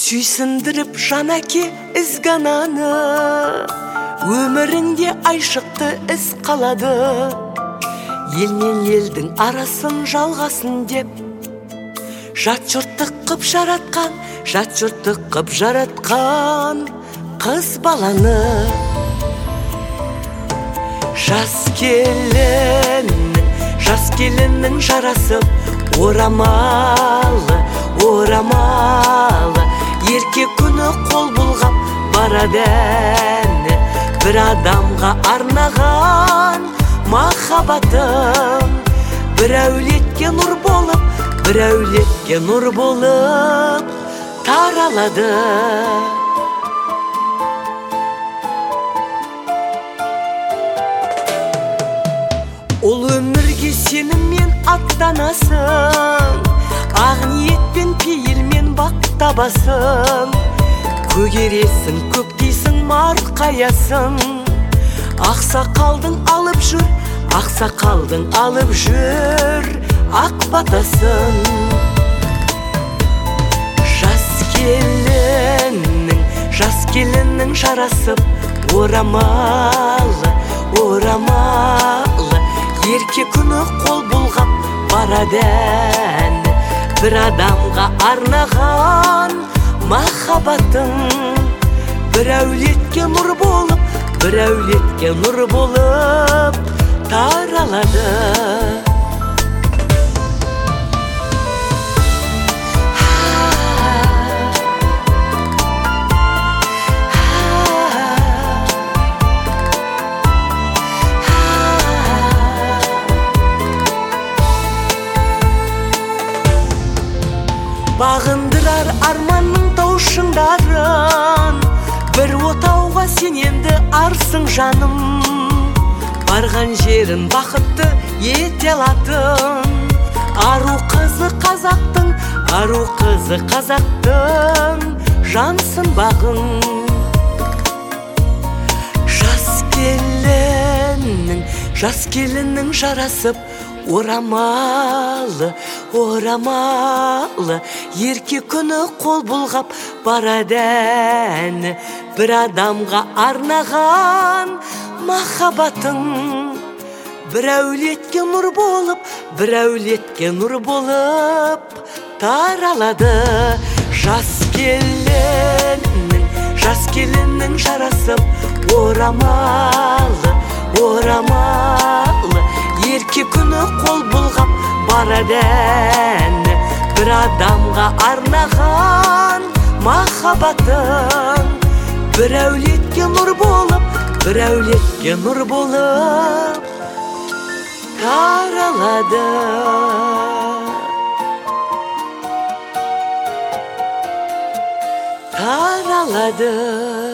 сүйсіндіріп жан әке ізгананы, өмірінде айшықты із қалады. Ел мен елдің арасын жалғасын деп, жат жұрттық қып жаратқан, жат жұрттық қып жаратқан қыз баланы. Жас келіннің жарасып, орамалы, орамалы, ерке күні қол бұлғап барады әні, бір адамға арнаған махаббатым. Бір әулетке нұр болып, бір әулетке нұр болып таралады. Ол өмірге сеніммен аттанасың, ақ ниетпен пейілмен бақ табасың. Көгересің, көктейсің, марқаясың. Ақсақалдың алып жүр, ақсақалдың алып жүр ақ батасын. Жас келіннің жарасып, орамалы, орамалы, ерке күні қол бұлғап барады әні, бір адамға арнаған махаббатым. Бір әулетке нұр болып, бір әулетке нұр болып таралады. Бағындырар арманның таушыңдарын, бір отауға сен енді арсың жаным. Барған жерін бақытты ете алатын, ару қызы қазақтың, ару қызы қазақтың жансың бағың. Жас келіннің жарасып, орамалы, орамалы, ерке күні қол бұлғап барады әні, бір адамға арнаған махаббатың. Бір әулетке нұр болып, бір әулетке нұр болып таралады. Жас келіннің жарасып, орамалы, орамалы, ерке күні қол бұлғап барады әні, бір адамға арнаған махаббатым. Бір әулетке нұр болып, бір әулетке нұр болып таралады. Таралады.